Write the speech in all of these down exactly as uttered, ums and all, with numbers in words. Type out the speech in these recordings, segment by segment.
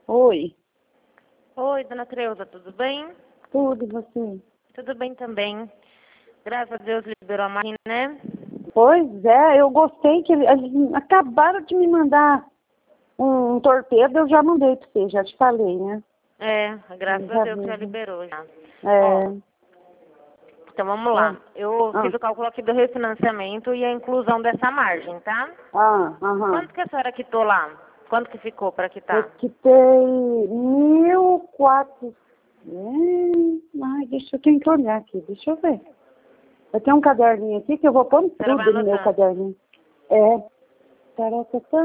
Oi, Oi, dona Creuza, tudo bem? tudo e você? Tudo bem também. Graças a Deus liberou a máquina, né? Pois é, eu gostei que eles acabaram de me mandar um, um torpedo, eu já mandei pra você, já te falei, né? É, graças Já a Deus vi, já né? liberou já. Ó, É, então vamos é. lá. Eu Ah, fiz o cálculo aqui do refinanciamento e a inclusão dessa margem, tá? ah, aham. Quanto que a senhora quitou lá? Quanto que ficou para Eu quitar? quitei mil e quatrocentos. Ai, deixa eu tenho que olhar aqui, deixa eu ver. Eu tenho um caderninho aqui que eu vou pôr A senhora vai tudo no meu anotando. caderninho. É. Taratatã.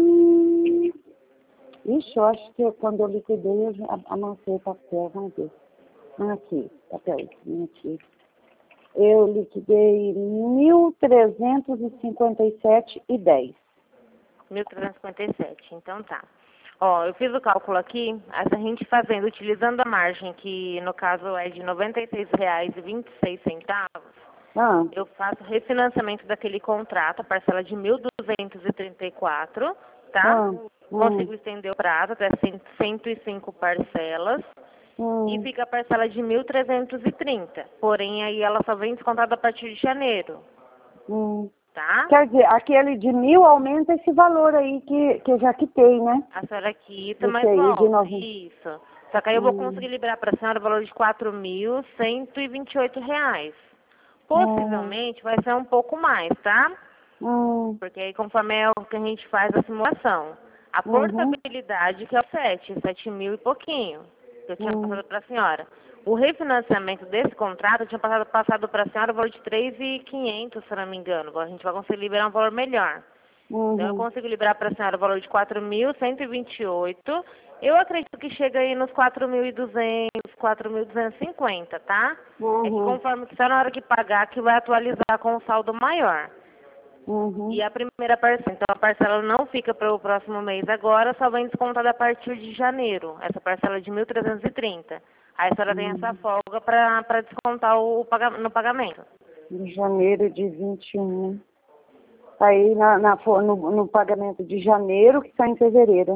Ixi, eu acho que eu, quando eu liquidei, eu já amassei o papel, vamos ver. Aqui, papelzinho aqui. Eu liquidei mil trezentos e cinquenta e sete e dez. mil trezentos e cinquenta e sete, então tá. Ó, eu fiz o cálculo aqui, a gente fazendo, utilizando a margem, que no caso é de noventa e seis reais e vinte e seis centavos, Ah, eu faço refinanciamento daquele contrato, a parcela de mil duzentos e trinta e quatro, tá? ah, hum, Consigo estender o prazo até cento e cinco parcelas e hum, fica a parcela de mil trezentos e trinta. Porém, aí ela só vem descontada a partir de janeiro, hum. tá? Quer dizer, aquele de mil aumenta esse valor aí que, que eu já quitei, né? A senhora quita, Esse mas aí de volta, novo. isso. Só que aí eu vou Hum, conseguir liberar para a senhora o valor de quatro mil cento e vinte e oito reais. hum, Possivelmente vai ser um pouco mais, tá? hum, Porque aí conforme é o que a gente faz a simulação. A uhum, portabilidade que é o sete, sete mil e pouquinho, que eu tinha hum, passado para a senhora. O refinanciamento desse contrato eu tinha passado, passado para a senhora o valor de três mil e quinhentos, se eu não me engano. A gente vai conseguir liberar um valor melhor. Então eu uhum, consigo liberar para a senhora o valor de quatro mil cento e vinte e oito. Eu acredito que chega aí nos quatro mil e duzentos, quatro mil duzentos e cinquenta, tá? É que uhum, conforme que só na hora que pagar que vai atualizar com o saldo maior. uhum, E a primeira parcela, então a parcela não fica para o próximo mês agora, só vem descontada a partir de janeiro, essa parcela de mil trezentos e trinta. Aí a senhora tem essa uhum. folga para descontar o, paga- no pagamento. De janeiro de vinte e um. Aí na, na, fo- no, no pagamento de janeiro que sai em fevereiro.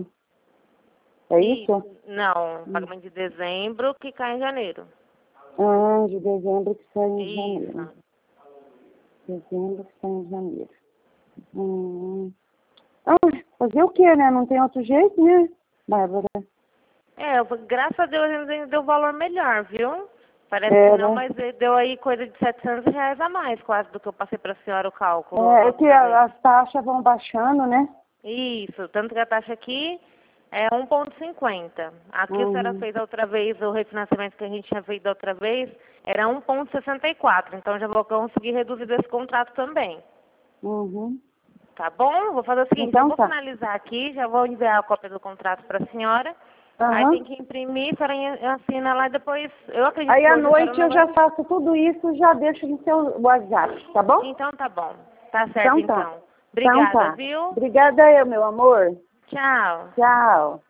É E isso? não, Hum. pagamento de dezembro que cai em janeiro. Ah, de dezembro que sai em janeiro. Isso. Dezembro que sai em janeiro. Hum. Ah, fazer o quê, né? Não tem outro jeito, né, Bárbara? É, eu- graças a Deus ainda deu valor melhor, viu? Parece que É, não, né? mas ele deu aí coisa de setecentos reais a mais, quase, do que eu passei para a senhora o cálculo É, da é que outra vez. a- as taxas vão baixando, né? Isso, tanto que a taxa aqui é um vírgula cinquenta. Aqui a senhora Uhum. fez a outra vez, o refinanciamento que a gente tinha feito da outra vez era um vírgula sessenta e quatro, então já vou conseguir reduzir esse contrato também. Uhum. Tá bom? Vou fazer o seguinte, eu Então vou tá. finalizar aqui, já vou enviar a cópia do contrato para a senhora. Aí Aham. tem que imprimir, a senhora assina lá e depois, eu acredito Aí que à hoje a senhora noite não eu vai... já faço tudo isso e já deixo no seu WhatsApp, tá bom? Então tá bom, tá certo Então tá. então. Então Obrigada, tá. viu? Obrigada eu, meu amor. Tchau. Tchau.